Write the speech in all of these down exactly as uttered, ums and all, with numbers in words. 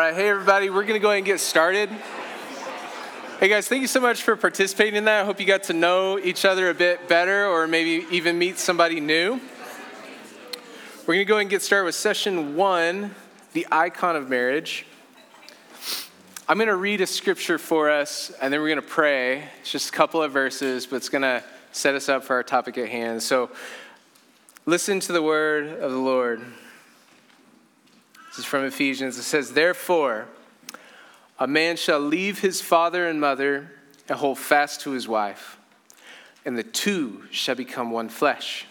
right, hey everybody, we're going to go ahead and get started. Hey guys, thank you so much for participating in that. I hope you got to know each other a bit better or maybe even meet somebody new. We're going to go ahead and get started with session one, the icon of marriage. I'm going to read a scripture for us and then we're going to pray. It's just a couple of verses, but it's going to set us up for our topic at hand. So listen to the word of the Lord. This is from Ephesians. It says, "Therefore, a man shall leave his father and mother and hold fast to his wife, and the two shall become one flesh.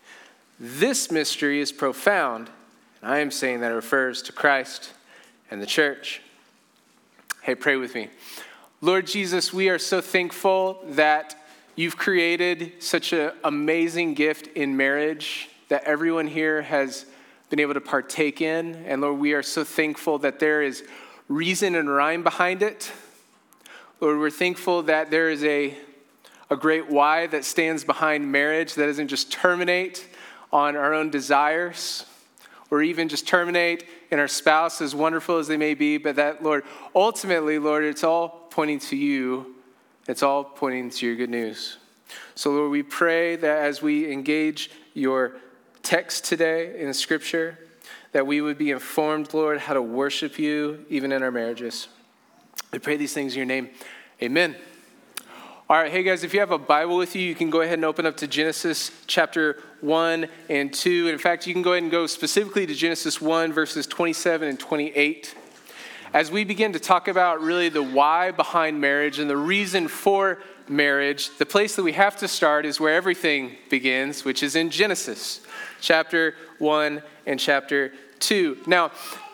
This mystery is profound, and I am saying that it refers to Christ and the church." Hey, pray with me. Lord Jesus, we are so thankful that you've created such an amazing gift in marriage that everyone here has been able to partake in. And Lord, we are so thankful that there is reason and rhyme behind it. Lord, we're thankful that there is a, a great why that stands behind marriage that doesn't just terminate on our own desires or even just terminate in our spouse, as wonderful as they may be, but that, Lord, ultimately, Lord, it's all pointing to you. It's all pointing to your good news. So, Lord, we pray that as we engage your text today in Scripture, that we would be informed, Lord, how to worship you even in our marriages. We pray these things in your name. Amen. All right, hey guys, if you have a Bible with you, you can go ahead and open up to Genesis chapter one and two. And in fact, you can go ahead and go specifically to Genesis one, verses twenty-seven and twenty-eight. As we begin to talk about really the why behind marriage and the reason for marriage, the place that we have to start is where everything begins, which is in Genesis chapter one and chapter two. Now,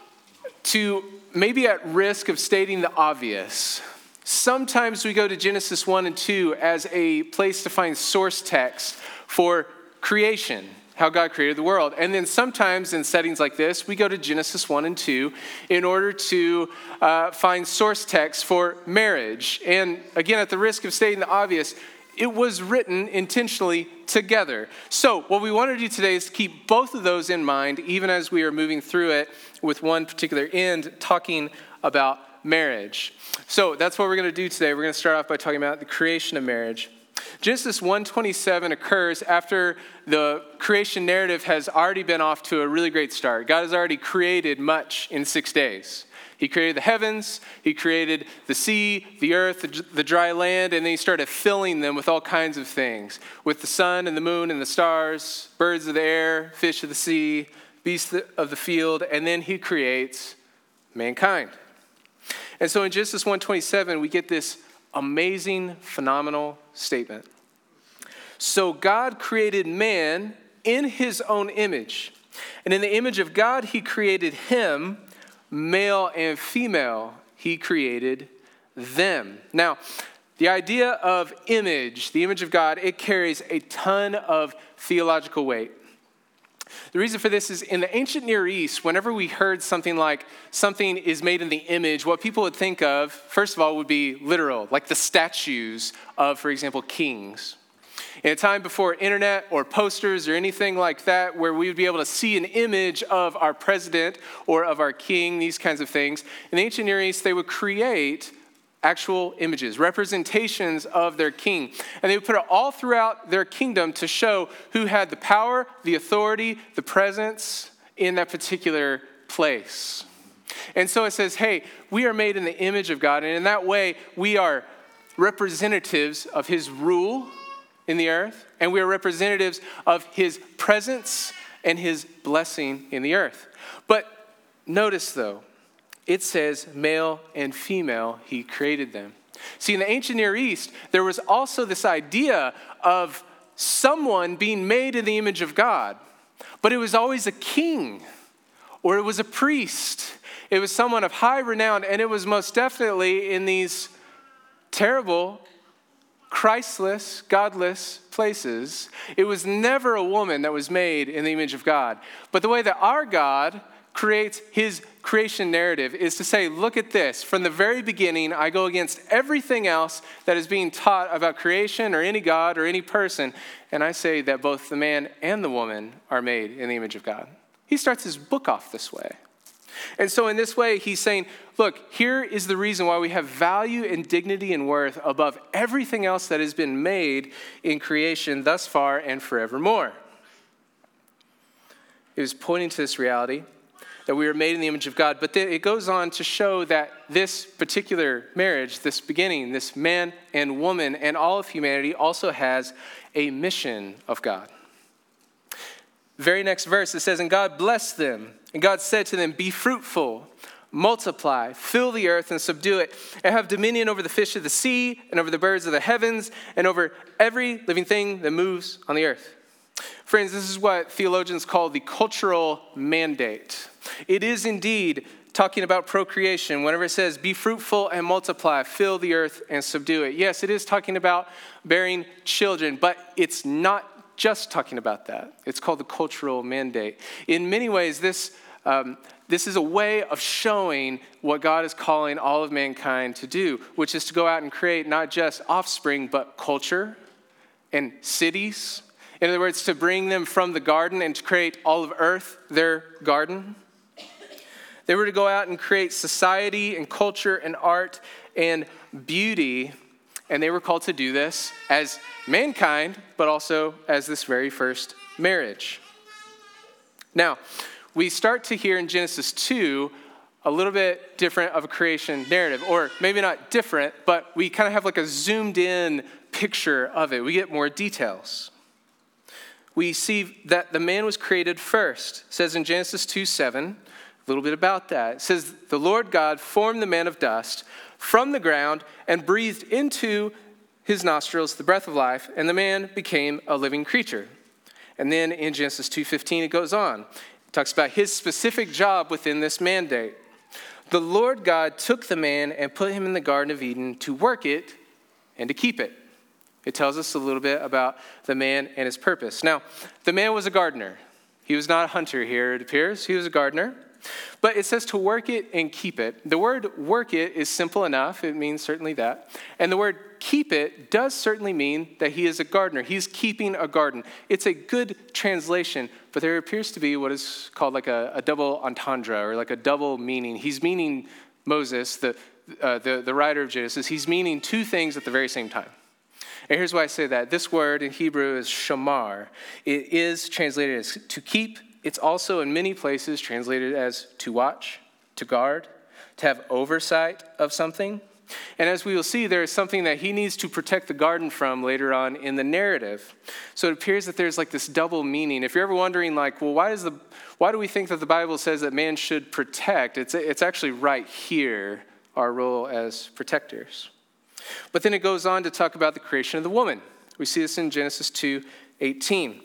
to maybe at risk of stating the obvious, sometimes we go to Genesis one and two as a place to find source text for creation, how God created the world. And then sometimes in settings like this, we go to Genesis one and two in order to uh, find source text for marriage. And again, at the risk of stating the obvious, it was written intentionally together. So what we want to do today is to keep both of those in mind, even as we are moving through it with one particular end, talking about marriage. So that's what we're going to do today. We're going to start off by talking about the creation of marriage. Genesis one twenty-seven occurs after the creation narrative has already been off to a really great start. God has already created much in six days. He created the heavens, he created the sea, the earth, the dry land, and then he started filling them with all kinds of things, with the sun and the moon and the stars, birds of the air, fish of the sea, beasts of the field, and then he creates mankind. And so in Genesis one twenty-seven, we get this amazing, phenomenal statement. So God created man in his own image, and in the image of God, he created him. Male and female, he created them. Now, the idea of image, the image of God, it carries a ton of theological weight. The reason for this is in the ancient Near East, whenever we heard something like something is made in the image, what people would think of, first of all, would be literal, like the statues of, for example, kings. In a time before internet or posters or anything like that, where we would be able to see an image of our president or of our king, these kinds of things, in the ancient Near East, they would create actual images, representations of their king. And they would put it all throughout their kingdom to show who had the power, the authority, the presence in that particular place. And so it says, hey, we are made in the image of God, and in that way, we are representatives of his rule in the earth, and we are representatives of his presence and his blessing in the earth. But notice though, it says male and female, he created them. See, in the ancient Near East, there was also this idea of someone being made in the image of God, but it was always a king or it was a priest. It was someone of high renown, and it was most definitely in these terrible, Christless, godless places. It was never a woman that was made in the image of God. But the way that our God creates his creation narrative is to say, look at this. From the very beginning, I go against everything else that is being taught about creation or any God or any person. And I say that both the man and the woman are made in the image of God. He starts his book off this way. And so in this way, he's saying, look, here is the reason why we have value and dignity and worth above everything else that has been made in creation thus far and forevermore. It was pointing to this reality that we were made in the image of God, but then it goes on to show that this particular marriage, this beginning, this man and woman and all of humanity also has a mission of God. Very next verse, it says, and God blessed them, and God said to them, be fruitful, multiply, fill the earth and subdue it, and have dominion over the fish of the sea, and over the birds of the heavens, and over every living thing that moves on the earth. Friends, this is what theologians call the cultural mandate. It is indeed talking about procreation. Whenever it says, be fruitful and multiply, fill the earth and subdue it. Yes, it is talking about bearing children, but it's not just talking about that. It's called the cultural mandate. In many ways, this um, this is a way of showing what God is calling all of mankind to do, which is to go out and create not just offspring, but culture and cities. In other words, to bring them from the garden and to create all of earth their garden. They were to go out and create society and culture and art and beauty. And they were called to do this as mankind, but also as this very first marriage. Now, we start to hear in Genesis two a little bit different of a creation narrative, or maybe not different, but we kind of have like a zoomed in picture of it. We get more details. We see that the man was created first. It says in Genesis two seven, a little bit about that. It says, the Lord God formed the man of dust from the ground and breathed into his nostrils the breath of life, and the man became a living creature. And then in Genesis two fifteen, it goes on. It talks about his specific job within this mandate. The Lord God took the man and put him in the Garden of Eden to work it and to keep it. It tells us a little bit about the man and his purpose. Now, the man was a gardener. He was not a hunter here, it appears. He was a gardener. But it says to work it and keep it. The word work it is simple enough. It means certainly that. And the word keep it does certainly mean that he is a gardener. He's keeping a garden. It's a good translation, but there appears to be what is called like a, a double entendre or like a double meaning. He's meaning Moses, the, uh, the, the writer of Genesis. He's meaning two things at the very same time. And here's why I say that. This word in Hebrew is shamar. It is translated as to keep. It's also in many places translated as to watch, to guard, to have oversight of something. And as we will see, there is something that he needs to protect the garden from later on in the narrative. So it appears that there's like this double meaning. If you're ever wondering like, well, why, is the, why do we think that the Bible says that man should protect? It's, it's actually right here, our role as protectors. But then it goes on to talk about the creation of the woman. We see this in Genesis two eighteen.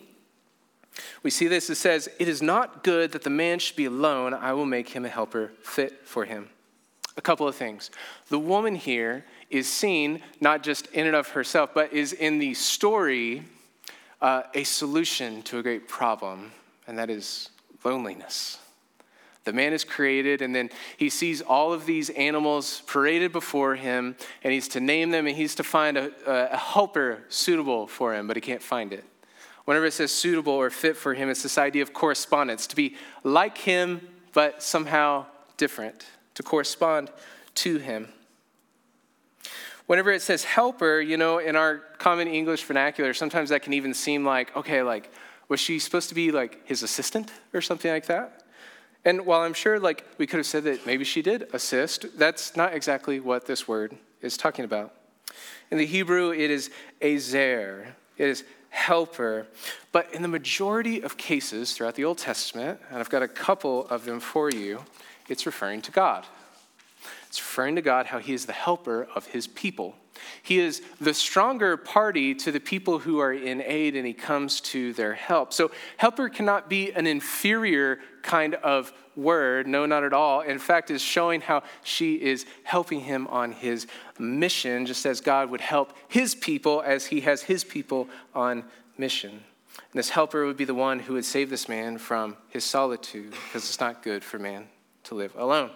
We see this, it says, it is not good that the man should be alone. I will make him a helper fit for him. A couple of things. The woman here is seen not just in and of herself, but is in the story uh, a solution to a great problem, and that is loneliness. The man is created, and then he sees all of these animals paraded before him, and he's to name them, and he's to find a, a helper suitable for him, but he can't find it. Whenever it says suitable or fit for him, it's this idea of correspondence, to be like him, but somehow different, to correspond to him. Whenever it says helper, you know, in our common English vernacular, sometimes that can even seem like, okay, like, was she supposed to be like his assistant or something like that? And while I'm sure like we could have said that maybe she did assist, that's not exactly what this word is talking about. In the Hebrew, it is ezer. It is helper. But in the majority of cases throughout the Old Testament, and I've got a couple of them for you, it's referring to God. It's referring to God, how he is the helper of his people. He is the stronger party to the people who are in aid, and he comes to their help. So helper cannot be an inferior kind of word. No, not at all. In fact, is showing how she is helping him on his mission, just as God would help his people as he has his people on mission. And this helper would be the one who would save this man from his solitude, because it's not good for man to live alone.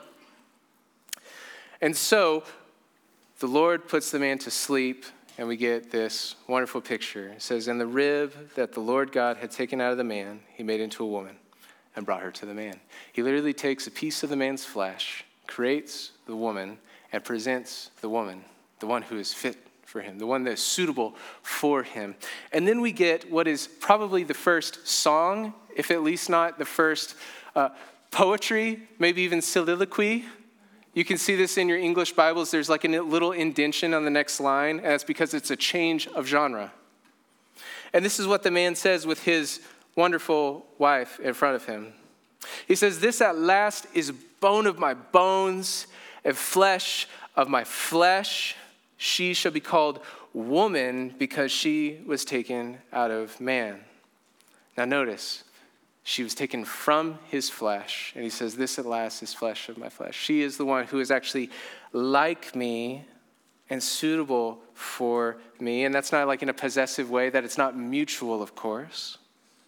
And so the Lord puts the man to sleep, and we get this wonderful picture. It says, and the rib that the Lord God had taken out of the man, he made into a woman, and brought her to the man. He literally takes a piece of the man's flesh, creates the woman, and presents the woman, the one who is fit for him, the one that is suitable for him. And then we get what is probably the first song, if at least not the first uh, poetry, maybe even soliloquy. You can see this in your English Bibles. There's like a little indentation on the next line, and that's because it's a change of genre. And this is what the man says with his wonderful wife in front of him. He says, "This at last is bone of my bones and flesh of my flesh. She shall be called woman because she was taken out of man." Now notice, she was taken from his flesh. And he says, "This at last is flesh of my flesh." She is the one who is actually like me and suitable for me. And that's not like in a possessive way, that it's not mutual, of course.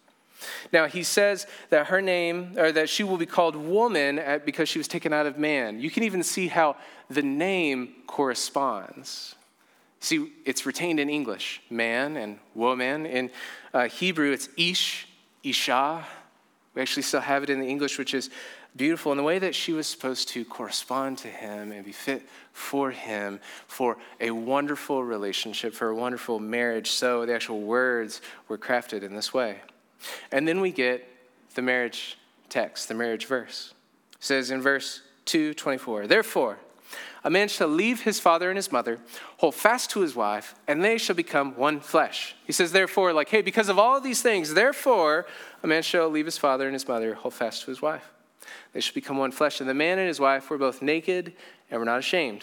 Now, he says that her name, or that she will be called woman because she was taken out of man. You can even see how the name corresponds. See, it's retained in English, man and woman. In uh, Hebrew, it's ish, isha. We actually still have it in the English, which is beautiful in the way that she was supposed to correspond to him and be fit for him for a wonderful relationship, for a wonderful marriage. So the actual words were crafted in this way. And then we get the marriage text, the marriage verse. It says in verse two twenty-four, "Therefore, a man shall leave his father and his mother, hold fast to his wife, and they shall become one flesh." He says, therefore, like, hey, because of all these things, therefore, a man shall leave his father and his mother, hold fast to his wife. They shall become one flesh. And the man and his wife were both naked and were not ashamed.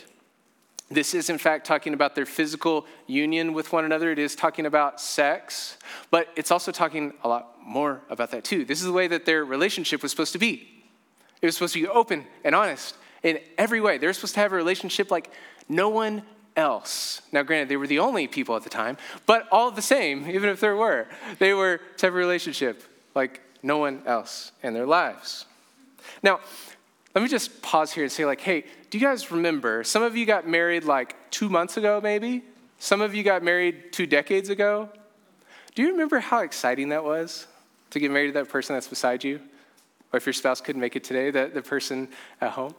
This is, in fact, talking about their physical union with one another. It is talking about sex, but it's also talking a lot more about that, too. This is the way that their relationship was supposed to be. It was supposed to be open and honest in every way. They were supposed to have a relationship like no one else. Now, granted, they were the only people at the time, but all the same, even if there were, they were to have a relationship like no one else in their lives. Now, let me just pause here and say, like, hey, do you guys remember, some of you got married like two months ago, maybe? Some of you got married two decades ago. Do you remember how exciting that was to get married to that person that's beside you? Or if your spouse couldn't make it today, the, the person at home?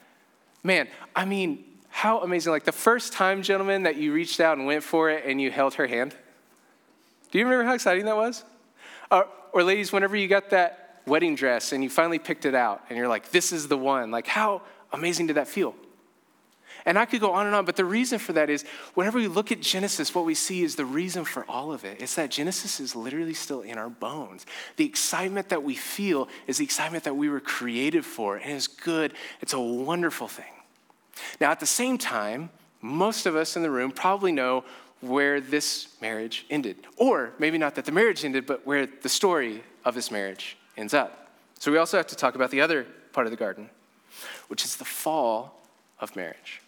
Man, I mean, how amazing. Like the first time, gentlemen, that you reached out and went for it and you held her hand. Do you remember how exciting that was? Uh, or ladies, whenever you got that wedding dress and you finally picked it out and you're like, this is the one. Like, how amazing did that feel? And I could go on and on, but the reason for that is whenever we look at Genesis, what we see is the reason for all of it. It's that Genesis is literally still in our bones. The excitement that we feel is the excitement that we were created for, and it's good. It's a wonderful thing. Now, at the same time, most of us in the room probably know where this marriage ended. Or maybe not that the marriage ended, but where the story of this marriage ends up. So we also have to talk about the other part of the garden, which is the fall of marriage.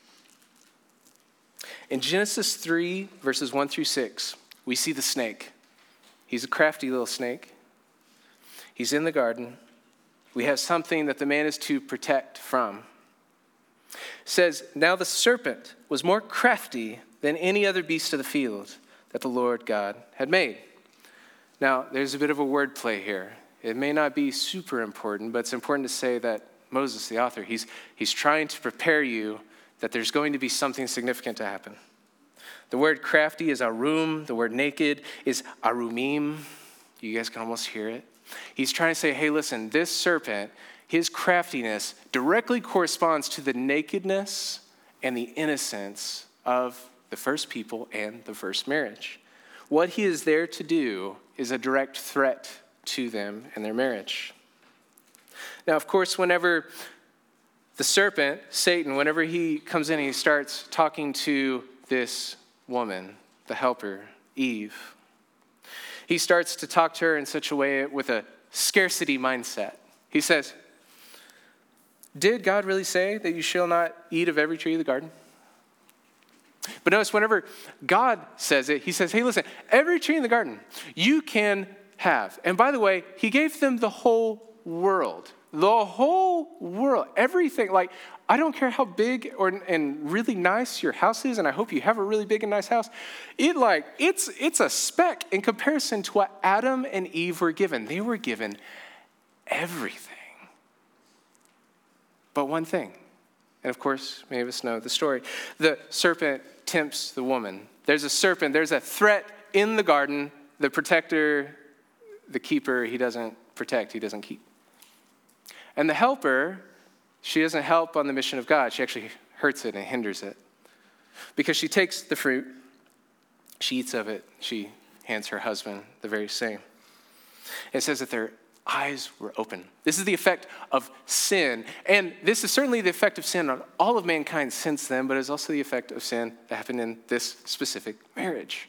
In Genesis three, verses one through six, we see the snake. He's a crafty little snake. He's in the garden. We have something that the man is to protect from. It says, "Now the serpent was more crafty than any other beast of the field that the Lord God had made." Now, there's a bit of a wordplay here. It may not be super important, but it's important to say that Moses, the author, he's, he's trying to prepare you that there's going to be something significant to happen. The word crafty is arum. The word naked is arumim. You guys can almost hear it. He's trying to say, hey, listen, this serpent, his craftiness directly corresponds to the nakedness and the innocence of the first people and the first marriage. What he is there to do is a direct threat to them and their marriage. Now, of course, whenever the serpent, Satan, whenever he comes in and he starts talking to this woman, the helper, Eve, he starts to talk to her in such a way with a scarcity mindset. He says, "Did God really say that you shall not eat of every tree of the garden?" But notice whenever God says it, he says, hey, listen, every tree in the garden you can have. And by the way, he gave them the whole world. The whole world. Everything. Like, I don't care how big or and really nice your house is, and I hope you have a really big and nice house. It like it's it's a speck in comparison to what Adam and Eve were given. They were given everything. But one thing, and of course, many of us know the story. The serpent tempts the woman. There's a serpent, there's a threat in the garden. The protector, the keeper, he doesn't protect, he doesn't keep. And the helper, she doesn't help on the mission of God. She actually hurts it and hinders it. Because she takes the fruit, she eats of it, she hands her husband the very same. It says that their eyes were open. This is the effect of sin. And this is certainly the effect of sin on all of mankind since then, but it's also the effect of sin that happened in this specific marriage.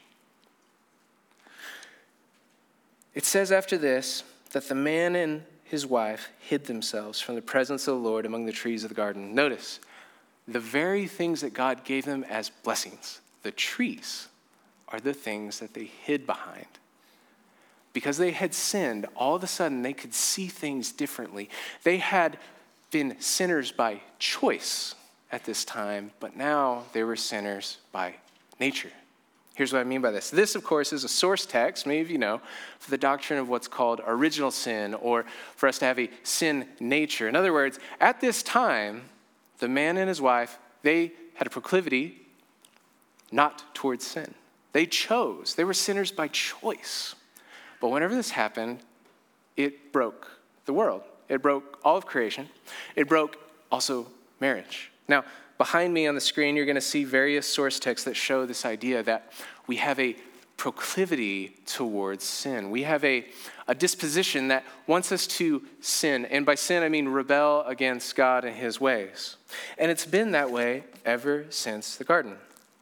It says after this that the man and his wife hid themselves from the presence of the Lord among the trees of the garden. Notice, the very things that God gave them as blessings, the trees, are the things that they hid behind. Because they had sinned, all of a sudden they could see things differently. They had been sinners by choice at this time, but now they were sinners by nature. Here's what I mean by this. This, of course, is a source text, many of you know, for the doctrine of what's called original sin, or for us to have a sin nature. In other words, at this time, the man and his wife, they had a proclivity not towards sin. They chose. They were sinners by choice. But whenever this happened, it broke the world. It broke all of creation. It broke also marriage. Now, behind me on the screen, you're going to see various source texts that show this idea that we have a proclivity towards sin. We have a, a disposition that wants us to sin. And by sin, I mean rebel against God and his ways. And it's been that way ever since the garden.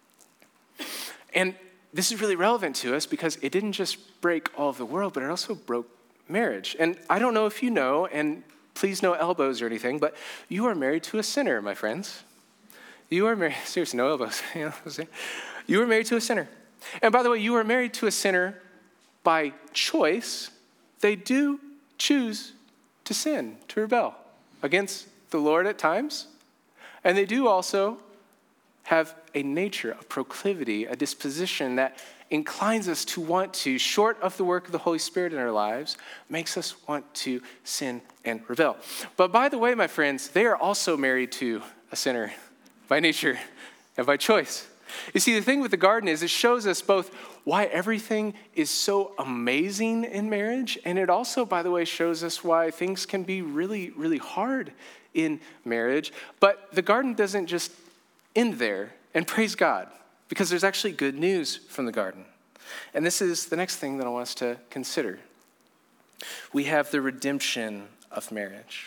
And this is really relevant to us because it didn't just break all of the world, but it also broke marriage. And I don't know if you know, and please no elbows or anything, but you are married to a sinner, my friends. You are married, seriously, no elbows. You know what I'm saying? You are married to a sinner. And by the way, you are married to a sinner by choice. They do choose to sin, to rebel against the Lord at times. And they do also have a nature, a proclivity, a disposition that inclines us to want to, short of the work of the Holy Spirit in our lives, makes us want to sin and rebel. But by the way, my friends, they are also married to a sinner by nature and by choice. You see, the thing with the garden is it shows us both why everything is so amazing in marriage, and it also, by the way, shows us why things can be really, really hard in marriage. But the garden doesn't just end there, and praise God, because there's actually good news from the garden. And this is the next thing that I want us to consider. We have the redemption of marriage.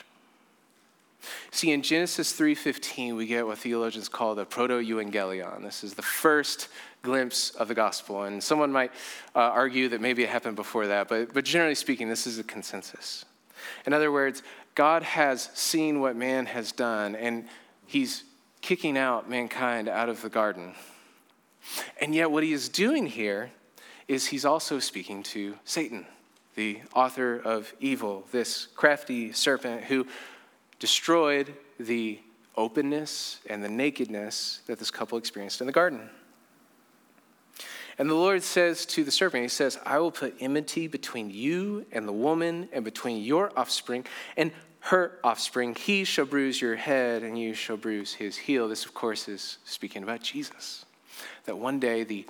See, in Genesis three fifteen, we get what theologians call the proto-evangelion. This is the first glimpse of the gospel. And someone might uh, argue that maybe it happened before that, but, but generally speaking, this is a consensus. In other words, God has seen what man has done, and he's kicking out mankind out of the garden. And yet what he is doing here is he's also speaking to Satan, the author of evil, this crafty serpent who destroyed the openness and the nakedness that this couple experienced in the garden. And the Lord says to the serpent, he says, I will put enmity between you and the woman and between your offspring and her offspring. He shall bruise your head and you shall bruise his heel. This, of course, is speaking about Jesus. That one day the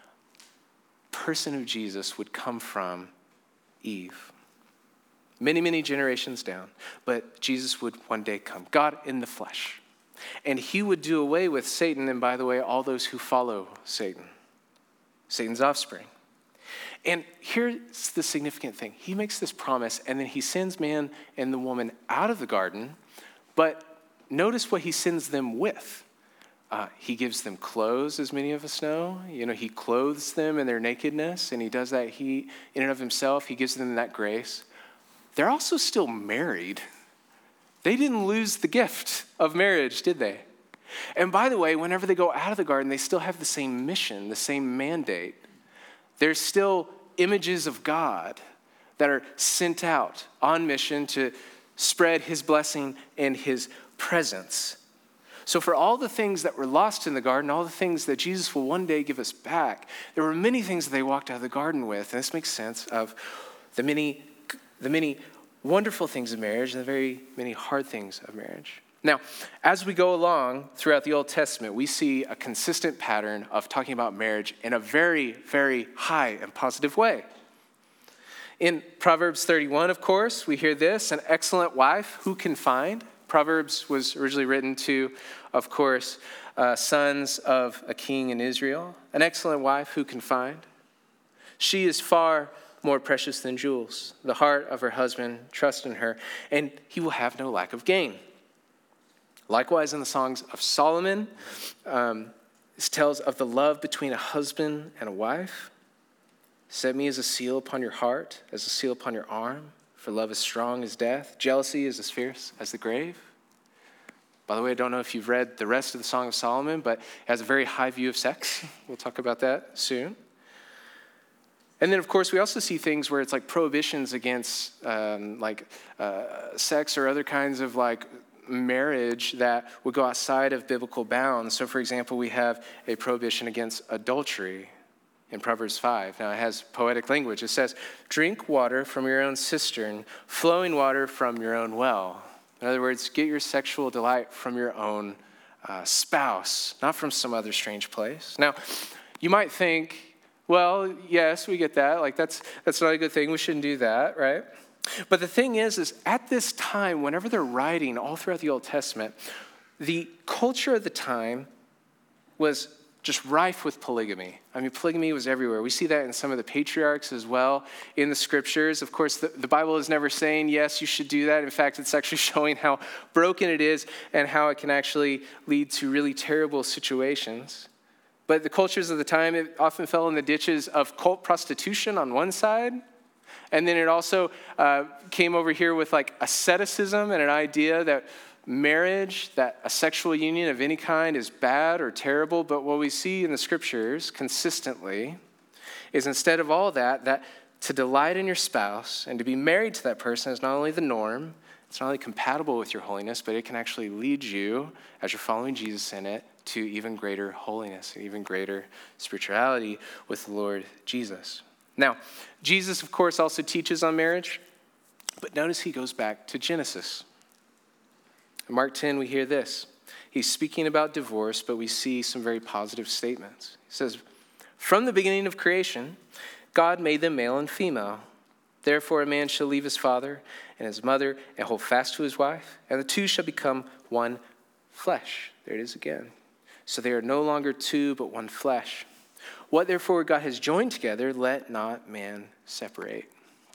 person of Jesus would come from Eve. Many, many generations down. But Jesus would one day come. God in the flesh. And he would do away with Satan and, by the way, all those who follow Satan. Satan's offspring. And here's the significant thing. He makes this promise, and then he sends man and the woman out of the garden. But notice what he sends them with. Uh, he gives them clothes, as many of us know. You know, he clothes them in their nakedness, and he does that he, in and of himself. He gives them that grace. They're also still married. They didn't lose the gift of marriage, did they? And by the way, whenever they go out of the garden, they still have the same mission, the same mandate. There's still images of God that are sent out on mission to spread his blessing and his presence. So for all the things that were lost in the garden, all the things that Jesus will one day give us back, there were many things that they walked out of the garden with. And this makes sense of the many, the many wonderful things of marriage and the very many hard things of marriage. Now, as we go along throughout the Old Testament, we see a consistent pattern of talking about marriage in a very, very high and positive way. In Proverbs thirty-one, of course, we hear this: an excellent wife who can find. Proverbs was originally written to, of course, uh, sons of a king in Israel. An excellent wife who can find. She is far more precious than jewels. The heart of her husband trusts in her, and he will have no lack of gain. Likewise, in the Songs of Solomon, um, this tells of the love between a husband and a wife. Set me as a seal upon your heart, as a seal upon your arm, for love is strong as death. Jealousy is as fierce as the grave. By the way, I don't know if you've read the rest of the Song of Solomon, but it has a very high view of sex. We'll talk about that soon. And then, of course, we also see things where it's like prohibitions against um, like uh, sex or other kinds of like marriage that would go outside of biblical bounds. So, for example, we have a prohibition against adultery in Proverbs five. Now, it has poetic language. It says, drink water from your own cistern, flowing water from your own well. In other words, get your sexual delight from your own uh, spouse, not from some other strange place. Now, you might think, well, yes, we get that. Like, that's that's not a good thing. We shouldn't do that, right? But the thing is, is at this time, whenever they're writing all throughout the Old Testament, the culture of the time was just rife with polygamy. I mean, polygamy was everywhere. We see that in some of the patriarchs as well in the scriptures. Of course, the, the Bible is never saying, yes, you should do that. In fact, it's actually showing how broken it is and how it can actually lead to really terrible situations. But the cultures of the time, it often fell in the ditches of cult prostitution on one side. And then it also uh, came over here with like asceticism and an idea that marriage, that a sexual union of any kind is bad or terrible. But what we see in the scriptures consistently is instead of all that, that to delight in your spouse and to be married to that person is not only the norm, it's not only compatible with your holiness, but it can actually lead you, as you're following Jesus in it, to even greater holiness and even greater spirituality with the Lord Jesus. Now, Jesus, of course, also teaches on marriage, but notice he goes back to Genesis. In Mark ten, we hear this. He's speaking about divorce, but we see some very positive statements. He says, from the beginning of creation, God made them male and female. Therefore, a man shall leave his father and his mother and hold fast to his wife, and the two shall become one flesh. There it is again. So they are no longer two, but one flesh. What therefore God has joined together, let not man separate.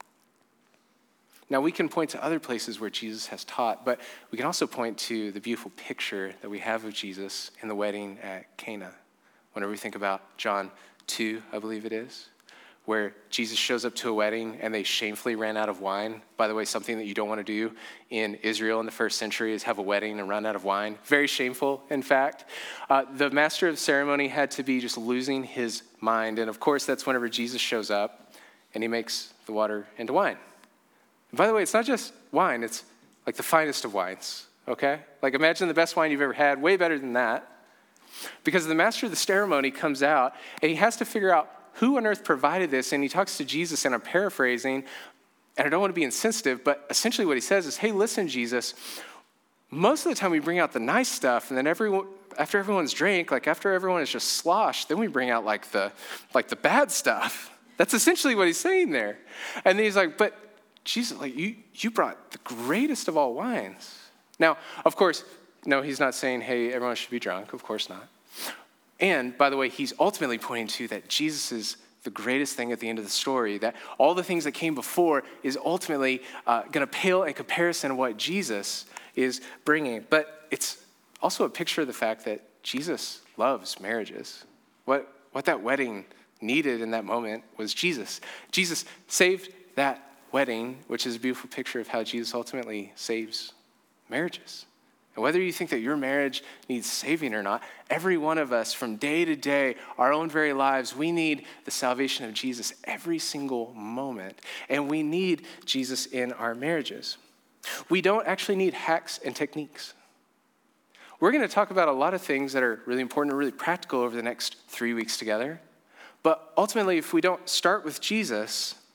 Now, we can point to other places where Jesus has taught, but we can also point to the beautiful picture that we have of Jesus in the wedding at Cana. Whenever we think about John two, I believe it is, where Jesus shows up to a wedding and they shamefully ran out of wine. By the way, something that you don't want to do in Israel in the first century is have a wedding and run out of wine. Very shameful, in fact. Uh, the master of the ceremony had to be just losing his mind. And of course, that's whenever Jesus shows up and he makes the water into wine. And by the way, it's not just wine. It's like the finest of wines, okay? Like imagine the best wine you've ever had, way better than that. Because the master of the ceremony comes out and he has to figure out who on earth provided this, and he talks to Jesus, and I'm paraphrasing, and I don't want to be insensitive, but essentially what he says is, hey, listen, Jesus, most of the time we bring out the nice stuff, and then everyone, after everyone's drank, like after everyone is just sloshed, then we bring out like the, like the bad stuff. That's essentially what he's saying there. And then he's like, but Jesus, like you, you brought the greatest of all wines. Now, of course, no, he's not saying, hey, everyone should be drunk. Of course not. And, by the way, he's ultimately pointing to that Jesus is the greatest thing at the end of the story, that all the things that came before is ultimately uh, going to pale in comparison to what Jesus is bringing. But it's also a picture of the fact that Jesus loves marriages. What, what that wedding needed in that moment was Jesus. Jesus saved that wedding, which is a beautiful picture of how Jesus ultimately saves marriages. And whether you think that your marriage needs saving or not, every one of us from day to day, our own very lives, we need the salvation of Jesus every single moment. And we need Jesus in our marriages. We don't actually need hacks and techniques. We're going to talk about a lot of things that are really important and really practical over the next three weeks together. But ultimately, if we don't start with Jesus,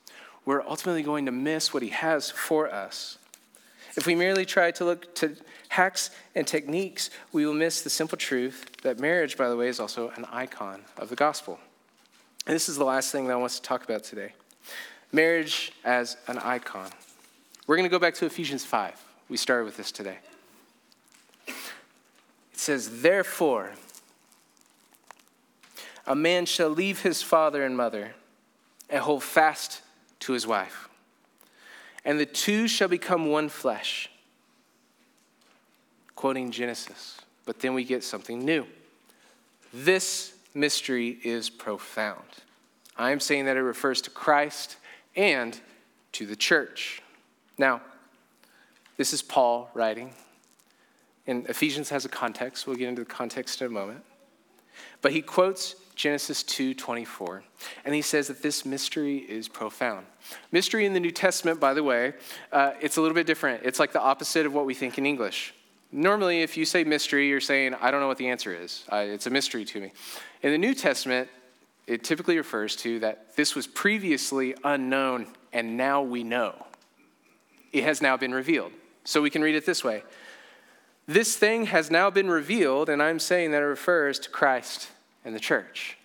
we're ultimately going to miss what he has for us. If we merely try to look to hacks and techniques, we will miss the simple truth that marriage, by the way, is also an icon of the gospel. And this is the last thing that I want to talk about today. Marriage as an icon. We're going to go back to Ephesians five. We started with this today. It says, therefore, a man shall leave his father and mother and hold fast to his wife, and the two shall become one flesh. Quoting Genesis, but then we get something new. This mystery is profound. I am saying that it refers to Christ and to the church. Now, this is Paul writing, and Ephesians has a context. We'll get into the context in a moment. But he quotes Genesis two twenty-four, and he says that this mystery is profound. Mystery in the New Testament, by the way, uh, it's a little bit different. It's like the opposite of what we think in English. Normally, if you say mystery, you're saying, I don't know what the answer is. Uh, it's a mystery to me. In the New Testament, it typically refers to that this was previously unknown, and now we know. It has now been revealed. So we can read it this way. This thing has now been revealed, and I'm saying that it refers to Christ and the church.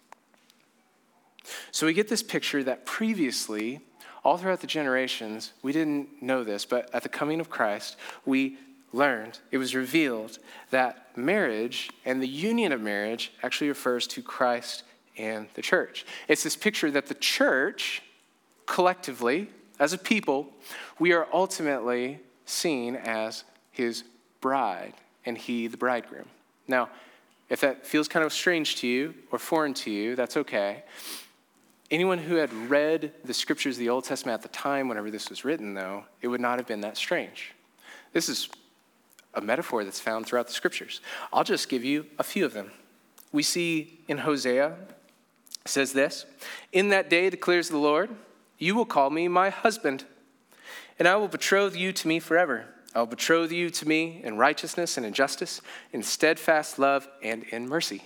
So we get this picture that previously, all throughout the generations, we didn't know this, but at the coming of Christ, we learned, it was revealed that marriage and the union of marriage actually refers to Christ and the church. It's this picture that the church, collectively, as a people, we are ultimately seen as his bride and he the bridegroom. Now, if that feels kind of strange to you or foreign to you, that's okay. Anyone who had read the scriptures of the Old Testament at the time, whenever this was written, though, it would not have been that strange. This is a metaphor that's found throughout the scriptures. I'll just give you a few of them. We see in Hosea, it says this, in that day declares the Lord, you will call me my husband, and I will betroth you to me forever. I will betroth you to me in righteousness and in justice, in steadfast love and in mercy.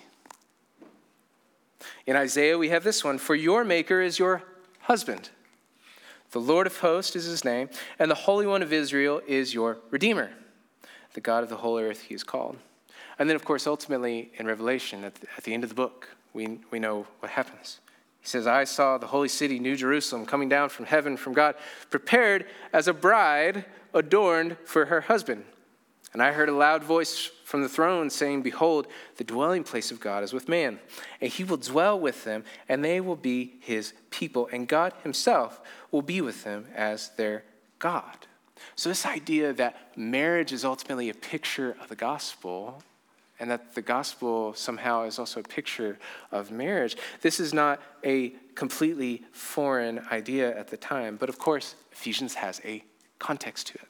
In Isaiah, we have this one, for your maker is your husband. The Lord of hosts is his name, and the Holy One of Israel is your Redeemer. The God of the whole earth he is called. And then, of course, ultimately in Revelation, at the, at the end of the book, we, we know what happens. He says, I saw the holy city, New Jerusalem, coming down from heaven from God, prepared as a bride adorned for her husband. And I heard a loud voice from the throne saying, behold, the dwelling place of God is with man, and he will dwell with them, and they will be his people, and God himself will be with them as their God. So this idea that marriage is ultimately a picture of the gospel, and that the gospel somehow is also a picture of marriage, this is not a completely foreign idea at the time. But of course, Ephesians has a context to it.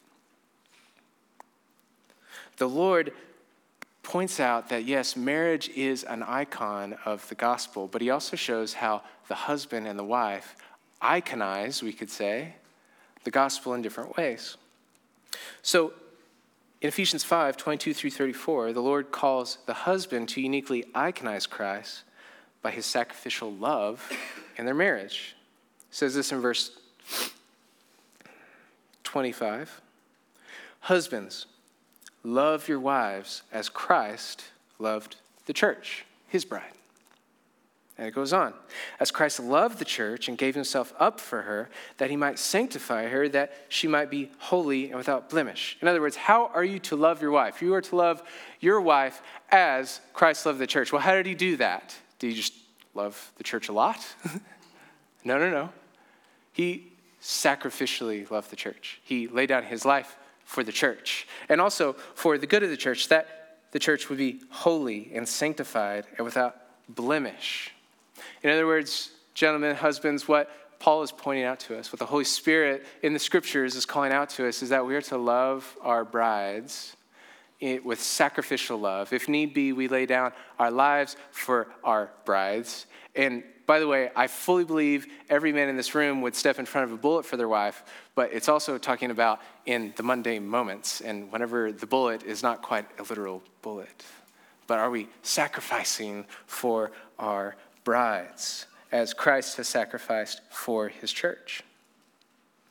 The Lord points out that, yes, marriage is an icon of the gospel, but he also shows how the husband and the wife iconize, we could say, the gospel in different ways. So in Ephesians five, twenty-two through thirty-four, the Lord calls the husband to uniquely iconize Christ by his sacrificial love in their marriage. It says this in verse twenty-five. Husbands, love your wives as Christ loved the church, his bride. And it goes on. As Christ loved the church and gave himself up for her, that he might sanctify her, that she might be holy and without blemish. In other words, how are you to love your wife? You are to love your wife as Christ loved the church. Well, how did he do that? Did he just love the church a lot? No, no, no. He sacrificially loved the church. He laid down his life for the church, and also for the good of the church, that the church would be holy and sanctified and without blemish. In other words, gentlemen, husbands, what Paul is pointing out to us, what the Holy Spirit in the scriptures is calling out to us, is that we are to love our brides with sacrificial love. If need be, we lay down our lives for our brides. And by the way, I fully believe every man in this room would step in front of a bullet for their wife, but it's also talking about in the mundane moments, and whenever the bullet is not quite a literal bullet. But are we sacrificing for our brides as Christ has sacrificed for his church?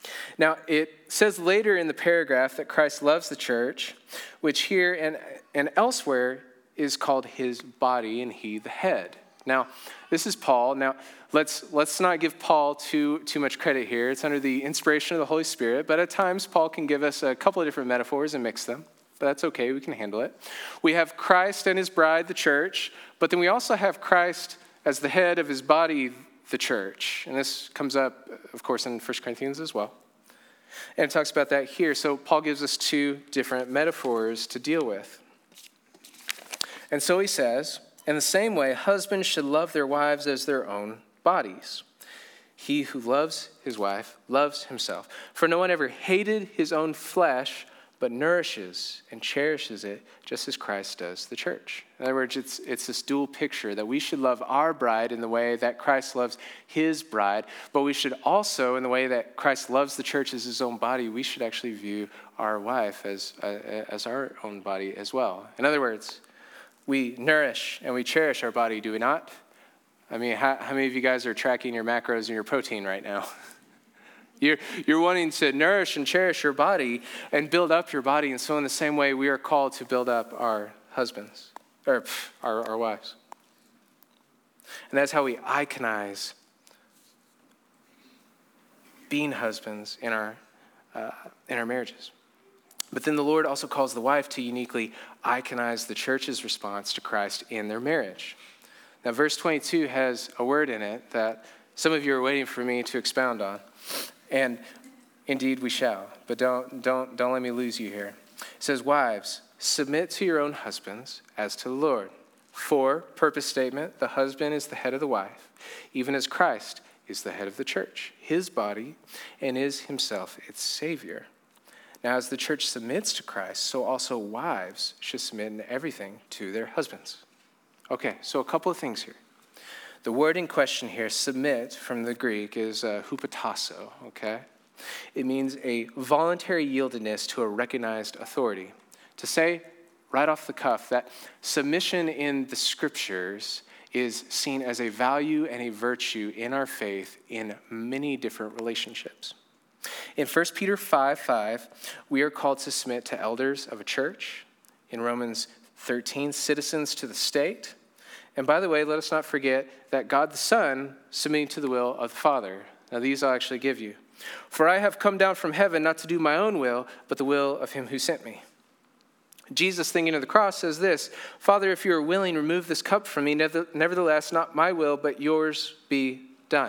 Now, it says later in the paragraph that Christ loves the church, which here and, and elsewhere is called his body and he the head. Now, this is Paul. Now, let's let's not give Paul too, too much credit here. It's under the inspiration of the Holy Spirit, but at times Paul can give us a couple of different metaphors and mix them. But that's okay, we can handle it. We have Christ and his bride, the church, but then we also have Christ as the head of his body, the church. And this comes up, of course, in First Corinthians as well. And it talks about that here. So Paul gives us two different metaphors to deal with. And so he says, in the same way, husbands should love their wives as their own bodies. He who loves his wife loves himself. For no one ever hated his own flesh, but nourishes and cherishes it just as Christ does the church. In other words, it's, it's this dual picture that we should love our bride in the way that Christ loves his bride, but we should also, in the way that Christ loves the church as his own body, we should actually view our wife as, uh, as our own body as well. In other words, we nourish and we cherish our body, do we not? I mean, how, how many of you guys are tracking your macros and your protein right now? You're, you're wanting to nourish and cherish your body and build up your body. And so in the same way, we are called to build up our husbands, or pff, our, our wives. And that's how we iconize being husbands in our, uh, in our marriages. But then the Lord also calls the wife to uniquely iconize the church's response to Christ in their marriage. Now, verse twenty-two has a word in it that some of you are waiting for me to expound on. And indeed we shall, but don't don't don't let me lose you here. It says, wives, submit to your own husbands as to the Lord. For, purpose statement, the husband is the head of the wife, even as Christ is the head of the church, his body, and is himself its Savior. Now, as the church submits to Christ, so also wives should submit in everything to their husbands. Okay, so a couple of things here. The word in question here, submit, from the Greek, is uh, hupotasso, okay? It means a voluntary yieldedness to a recognized authority. To say right off the cuff that submission in the scriptures is seen as a value and a virtue in our faith in many different relationships. In First Peter five five, we are called to submit to elders of a church. In Romans thirteen, citizens to the state. And by the way, let us not forget that God the Son submitting to the will of the Father. Now these I'll actually give you. For I have come down from heaven not to do my own will, but the will of him who sent me. Jesus, thinking of the cross, says this, Father, if you are willing, remove this cup from me. Nevertheless, not my will, but yours be done.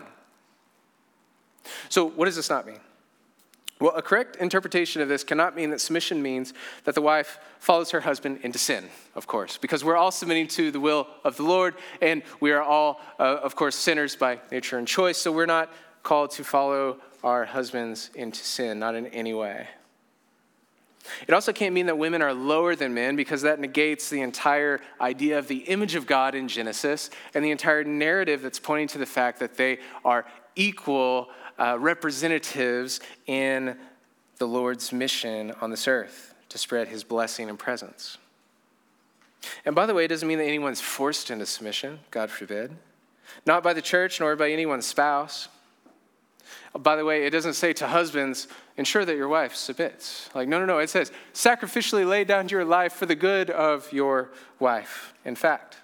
So what does this not mean? Well, a correct interpretation of this cannot mean that submission means that the wife follows her husband into sin, of course, because we're all submitting to the will of the Lord, and we are all, uh, of course, sinners by nature and choice, so we're not called to follow our husbands into sin, not in any way. It also can't mean that women are lower than men, because that negates the entire idea of the image of God in Genesis and the entire narrative that's pointing to the fact that they are equal Uh, representatives in the Lord's mission on this earth to spread his blessing and presence. And by the way, it doesn't mean that anyone's forced into submission, God forbid. Not by the church, nor by anyone's spouse. By the way, it doesn't say to husbands, ensure that your wife submits. Like, no, no, no. It says, sacrificially lay down your life for the good of your wife, in fact.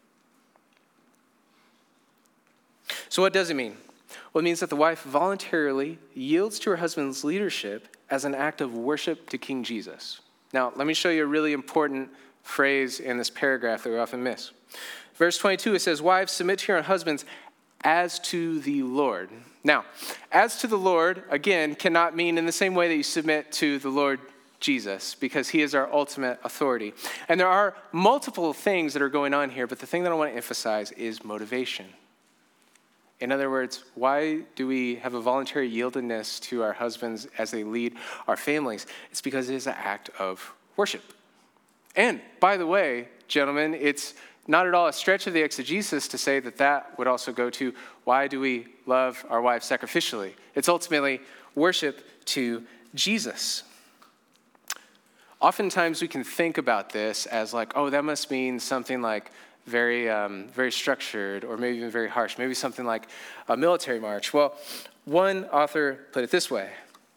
So what does it mean? Well, it means that the wife voluntarily yields to her husband's leadership as an act of worship to King Jesus. Now, let me show you a really important phrase in this paragraph that we often miss. Verse twenty-two, it says, wives, submit to your own husbands as to the Lord. Now, as to the Lord, again, cannot mean in the same way that you submit to the Lord Jesus, because he is our ultimate authority. And there are multiple things that are going on here, but the thing that I want to emphasize is motivation. In other words, why do we have a voluntary yieldedness to our husbands as they lead our families? It's because it is an act of worship. And by the way, gentlemen, it's not at all a stretch of the exegesis to say that that would also go to why do we love our wives sacrificially? It's ultimately worship to Jesus. Oftentimes we can think about this as like, oh, that must mean something like very um, very structured, or maybe even very harsh, maybe something like a military march. Well, one author put it this way.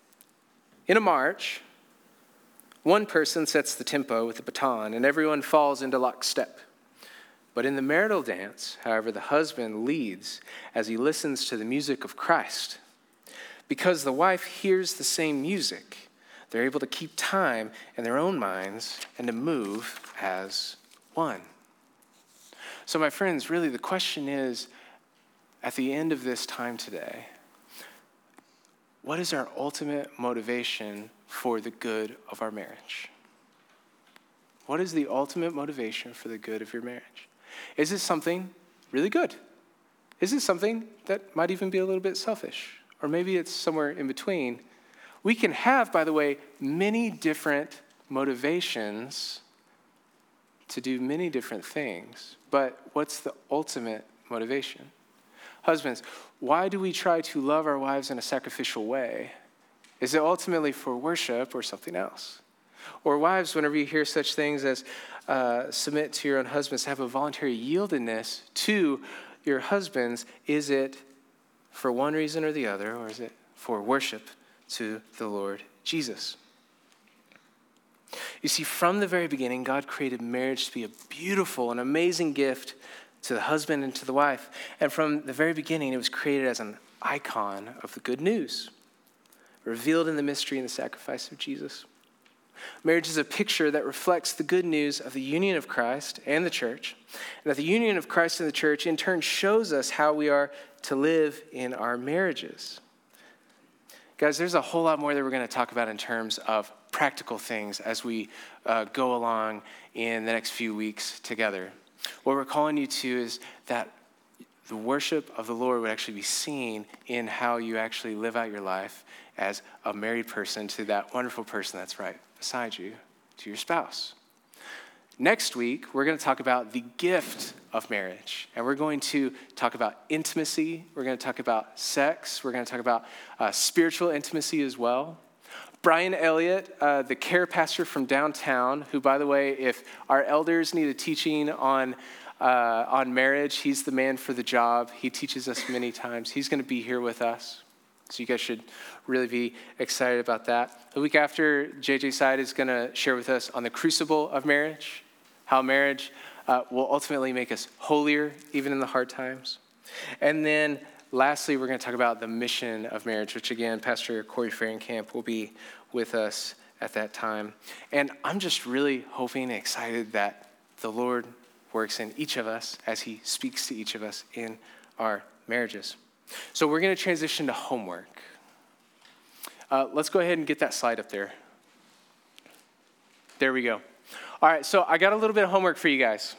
In a march, one person sets the tempo with the baton and everyone falls into lockstep. But in the marital dance, however, the husband leads as he listens to the music of Christ. Because the wife hears the same music, they're able to keep time in their own minds and to move as one. So my friends, really the question is, at the end of this time today, what is our ultimate motivation for the good of our marriage? What is the ultimate motivation for the good of your marriage? Is it something really good? Is it something that might even be a little bit selfish? Or maybe it's somewhere in between. We can have, by the way, many different motivations to do many different things. But what's the ultimate motivation? Husbands, why do we try to love our wives in a sacrificial way? Is it ultimately for worship or something else? Or wives, whenever you hear such things as uh, submit to your own husbands, have a voluntary yieldedness to your husbands, is it for one reason or the other, or is it for worship to the Lord Jesus? You see, from the very beginning, God created marriage to be a beautiful and amazing gift to the husband and to the wife. And from the very beginning, it was created as an icon of the good news, revealed in the mystery and the sacrifice of Jesus. Marriage is a picture that reflects the good news of the union of Christ and the church, and that the union of Christ and the church in turn shows us how we are to live in our marriages. Guys, there's a whole lot more that we're going to talk about in terms of practical things as we uh, go along in the next few weeks together. What we're calling you to is that the worship of the Lord would actually be seen in how you actually live out your life as a married person to that wonderful person that's right beside you, to your spouse. Next week, we're going to talk about the gift of marriage, and we're going to talk about intimacy. We're going to talk about sex. We're going to talk about uh, spiritual intimacy as well. Brian Elliott, uh, the care pastor from downtown, who, by the way, if our elders need a teaching on uh, on marriage, he's the man for the job. He teaches us many times. He's going to be here with us. So you guys should really be excited about that. The week after, J J Side is going to share with us on the crucible of marriage, how marriage uh, will ultimately make us holier, even in the hard times. And then lastly, we're going to talk about the mission of marriage, which again, Pastor Corey Fahrenkamp will be with us at that time. And I'm just really hoping and excited that the Lord works in each of us as he speaks to each of us in our marriages. So we're going to transition to homework. Uh, let's go ahead and get that slide up there. There we go. All right, so I got a little bit of homework for you guys.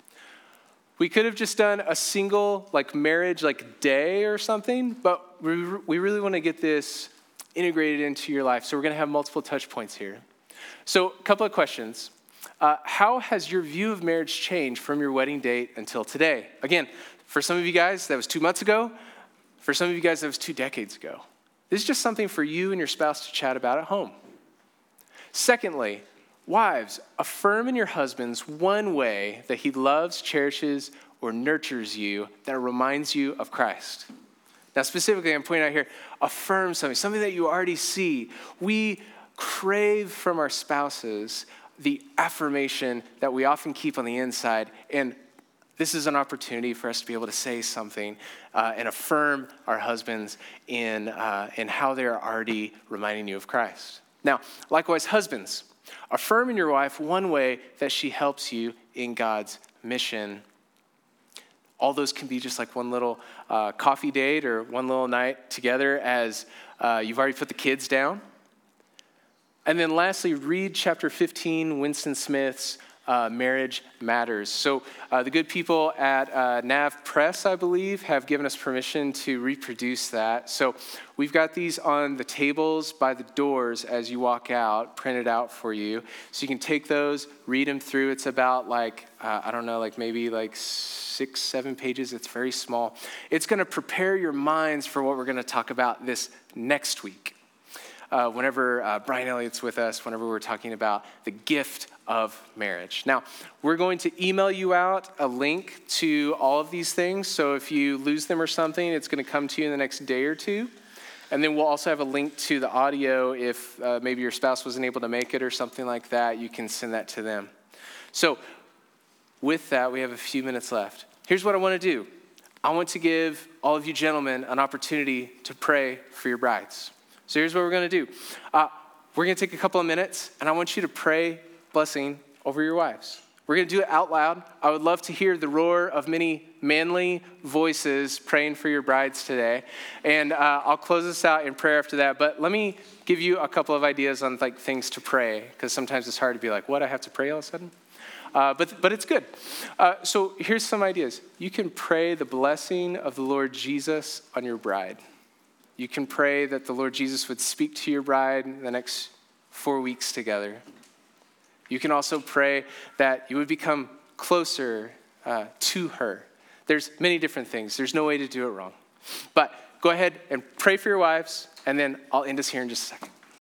We could have just done a single like marriage like day or something, but we, we really want to get this integrated into your life. So we're going to have multiple touch points here. So a couple of questions. Uh, how has your view of marriage changed from your wedding date until today? Again, for some of you guys, that was two months ago. For some of you guys, that was two decades ago. This is just something for you and your spouse to chat about at home. Secondly, wives, affirm in your husband's one way that he loves, cherishes, or nurtures you that reminds you of Christ. Now, specifically, I'm pointing out here, affirm something, something that you already see. We crave from our spouses the affirmation that we often keep on the inside, and this is an opportunity for us to be able to say something uh, and affirm our husbands in, uh, in how they're already reminding you of Christ. Now, likewise, husbands, affirm in your wife one way that she helps you in God's mission. All those can be just like one little uh, coffee date or one little night together as uh, you've already put the kids down. And then lastly, read chapter fifteen, Winston Smith's uh, Marriage Matters. So uh, the good people at uh, Nav Press, I believe, have given us permission to reproduce that. So we've got these on the tables by the doors as you walk out, printed out for you. So you can take those, read them through. It's about like, uh, I don't know, like maybe like six, seven pages. It's very small. It's going to prepare your minds for what we're going to talk about this next week. Uh, whenever uh, Brian Elliott's with us, whenever we're talking about the gift of marriage. Now, we're going to email you out a link to all of these things. So if you lose them or something, it's going to come to you in the next day or two. And then we'll also have a link to the audio. If uh, maybe your spouse wasn't able to make it or something like that, you can send that to them. So with that, we have a few minutes left. Here's what I want to do. I want to give all of you gentlemen an opportunity to pray for your brides. So here's what we're going to do. Uh, we're going to take a couple of minutes, and I want you to pray blessing over your wives. We're going to do it out loud. I would love to hear the roar of many manly voices praying for your brides today. And uh, I'll close this out in prayer after that. But let me give you a couple of ideas on like things to pray, because sometimes it's hard to be like, what, I have to pray all of a sudden? Uh, but, but it's good. Uh, so here's some ideas. You can pray the blessing of the Lord Jesus on your bride. You can pray that the Lord Jesus would speak to your bride in the next four weeks together. You can also pray that you would become closer uh, to her. There's many different things. There's no way to do it wrong. But go ahead and pray for your wives, and then I'll end us here in just a second.